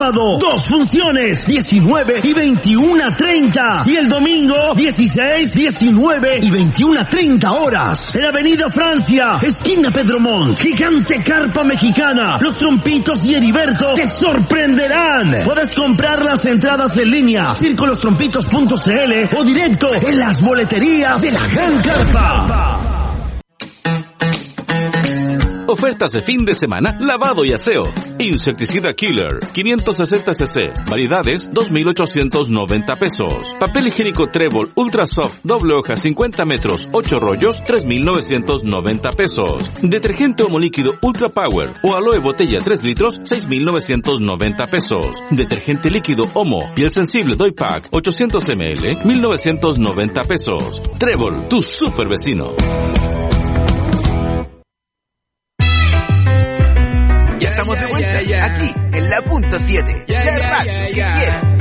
Dos funciones, 19 y 21:30. Y el domingo, 16, 19 y 21:30 horas. En Avenida Francia, esquina Pedro Montt. Gigante carpa mexicana. Los Trompitos y Heriberto te sorprenderán. Puedes comprar las entradas en línea, circollostrompitos.cl o directo en las boleterías de la Gran Carpa. Ofertas de fin de semana, lavado y aseo. Insecticida Killer, 560 cc. Variedades, 2,890 pesos. Papel higiénico Trébol Ultra Soft, doble hoja, 50 metros, 8 rollos, 3,990 pesos. Detergente Omo líquido Ultra Power o Aloe botella 3 litros, 6,990 pesos. Detergente líquido Omo, piel sensible Doy Pack, 800 ml, 1,990 pesos. Trébol, tu super vecino. Ya estamos de vuelta, aquí, en la punto 7. La radio que quieres.